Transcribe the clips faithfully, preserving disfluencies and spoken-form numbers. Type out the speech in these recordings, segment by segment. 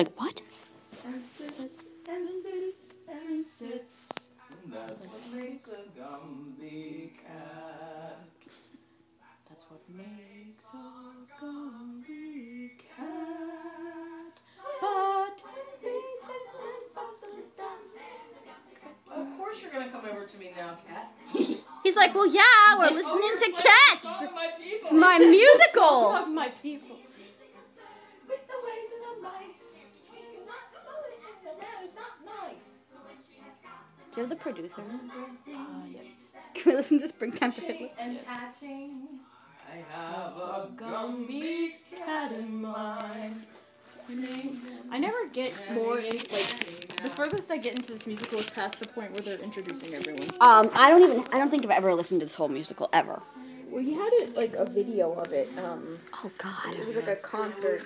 Like, what? And sits, and sits, and sits. And that's what makes a Gumby cat. That's what makes a Gumby cat. But Of course you're gonna come over to me now, cat. He's like, well, yeah, we're listening to Cats. Song of my people. It's my musical. of my people. With the ways of the mice. It's not good. It's not nice. Do you have the producers? Uh, yes. Can we listen to Springtime for Hitler? And tatting. I have a Gumby cat in mind. I never get more in, like, the furthest I get into this musical is past the point where they're introducing everyone. Um, I don't even, I don't think I've ever listened to this whole musical, ever. Well, you had it, like, a video of it. Um, Oh, God. it was like a concert.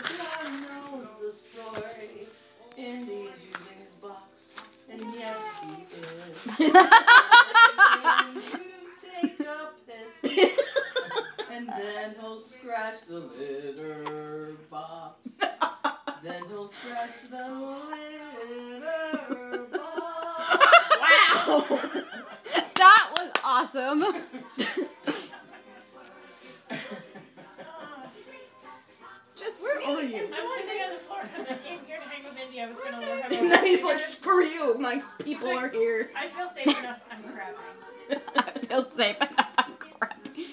And he's using his box. And yes, he is. And you take a piss. And then he'll scratch the litter box. Then he'll scratch the litter box. Wow! That was awesome. Jess, where are you? I'm sitting on the floor because I came here to hang with Indy. I was going to look at And then he's like, screw you, my people are here. I feel safe enough. I'm crapping. I feel safe enough. I'm crappy.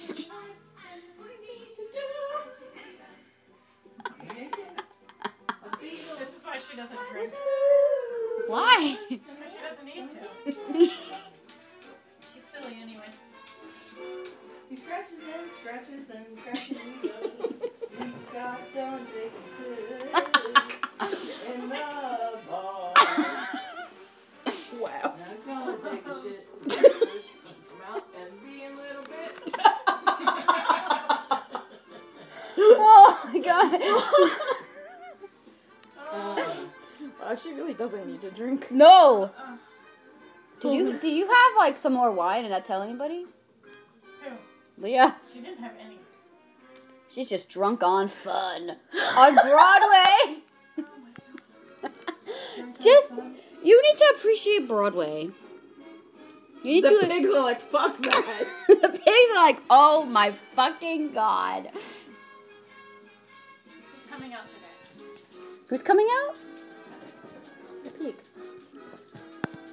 This is why she doesn't drink. Why? Because she doesn't need to. She's silly anyway. He scratches and scratches and scratches and he goes. He's got done taking piss in the bar. Wow. Now go and take a shit. Come out and be in little bits. Oh, my God. Uh, Wow, she really doesn't need to drink. No. Did you, did you have, like, some more wine and not tell anybody? Who? Leah? She didn't have any. She's just drunk on fun. On Broadway. Just, you need to appreciate Broadway. You need The to. pigs are like, fuck that. The pigs are like, oh my fucking God. Coming out today. Who's coming out? The pig.